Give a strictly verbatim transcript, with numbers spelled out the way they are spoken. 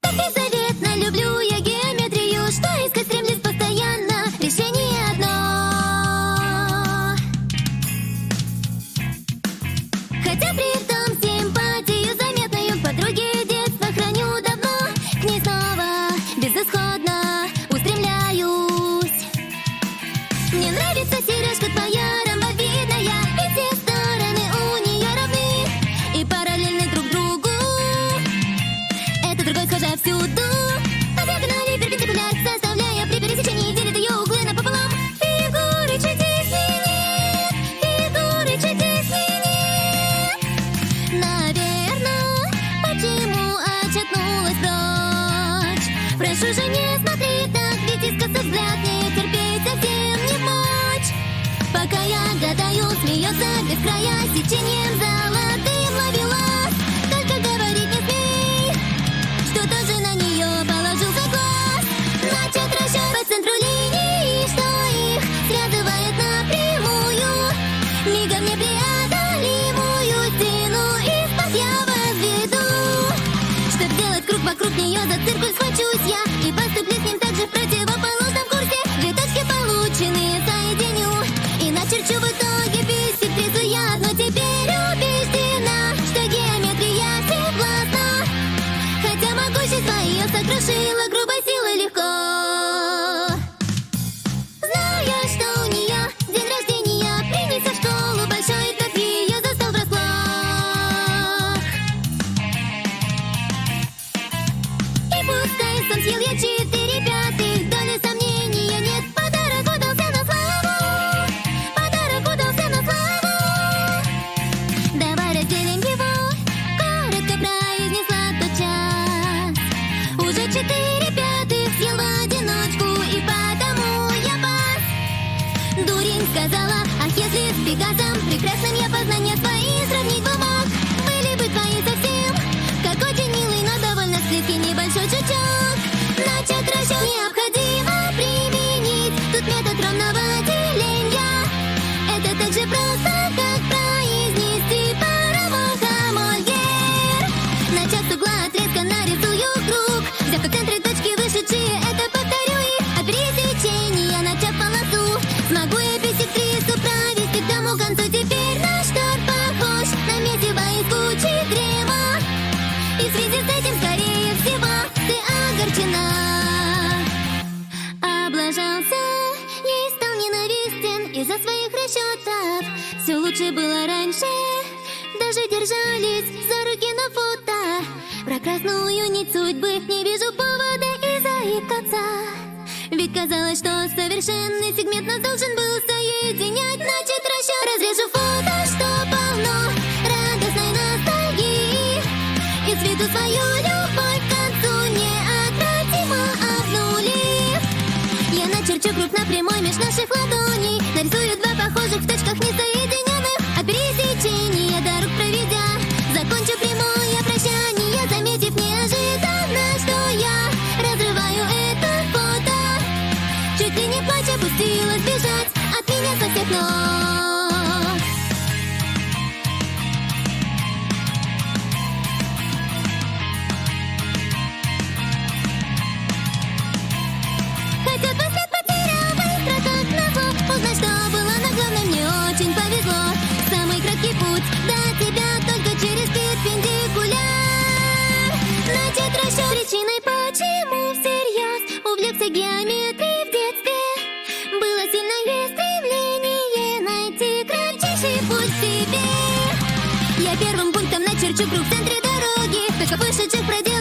Так беззаветно люблю я геометрию, что искать стремлюсь постоянно, решение одно. Хотя при этом симпатию заметную подруги детства храню давно, к ней снова безысходно устремляюсь. Мне нравится сережка твоя ромбовидная, и все стороны у нее равны и параллельны друг другу. Это другой схожа всюду, по диагонали перпендикуляр, составляя при пересечении, делит ее углы напополам. Фигуры чудесные нет, фигуры чудесные нет. Наверное, почему отшатнулась прочь? Прошу же не смотреть так, ведь искоса взгляд не терпеть совсем не в мочь. Пока я гадаю, смеется без края, сечением золотым ловелас. Только говорить не смей, что тоже на нее положился глаз. Начат расчет по центру линии, что их связывает напрямую, мигом непреодолимую стену из-под я возведу. Чтоб сделать круг вокруг нее, за циркуль схвачусь я и поступлю с ним также в противоположном курсе. Две точки полученные соединю и начерчу в итоге бисектрису я. Но теперь убеждена, что геометрия всевластна, хотя могущество ее сокрушило грубой силой легко. Зная, что у нее день рождения, принесет в школу большой, как ее застал врасплох. И пускай сам съел я четыре пятых, доли сомнения нет, подарок удался на славу, подарок удался на славу. Давай разделим его, коротко произнесла тотчас. Уже четыре пятых съел в одиночку, и потому я пас. Дурень сказала, ах, если с Пегасом прекрасным я познания свои сравнить бы мог. Были бы твои совсем, как очень милый, но довольно скидки небольшой чуток. Начат расчет необходимо применить тут метод ровного деления. Это так же просто, как произнести паровоха Мольер. Начав с угла отрезка нарисую круг, взяв как центры точки вышедшие, это повторю и от пересечения начав полосу. Смогу я бисектрису провести к тому концу. Теперь наш торт похож на месиво из кучи дремок, и в связи с этим, скорее всего, ты огорчена. Облажался, ей стал ненавистен из-за своих расчетов. Все лучше было раньше, даже держались за руки на фото. Про красную нить судьбы не вижу повода и заикаться. Ведь казалось, что совершенный сегмент нас должен был соединять. Начат расчет, разрежу фото, что полно радостной ностальгии, и цвету свою любовь к концу неотвратимо обнулив. Я начерчу круг на прямой меж наших ладоней, нарисую два похожих в точках несоединенных, от пересечения дорог проведя. Закончу прямое прощание, заметив неожиданно, что я разрываю это фото. Чуть ли не плача пустилась бежать от меня со всех ног. Хотя твой след потерял быстро, как назло. Узнать, что было на главном, мне очень повезло. Самый краткий путь до тебя только через перпендикуляр. Начат расчет причиной, почему всерьез увлекся геометрией в детстве. Было сильное стремление найти кратчайший путь к тебе. Я первым пунктом начерчу круг в центре дороги, только вышедших проделал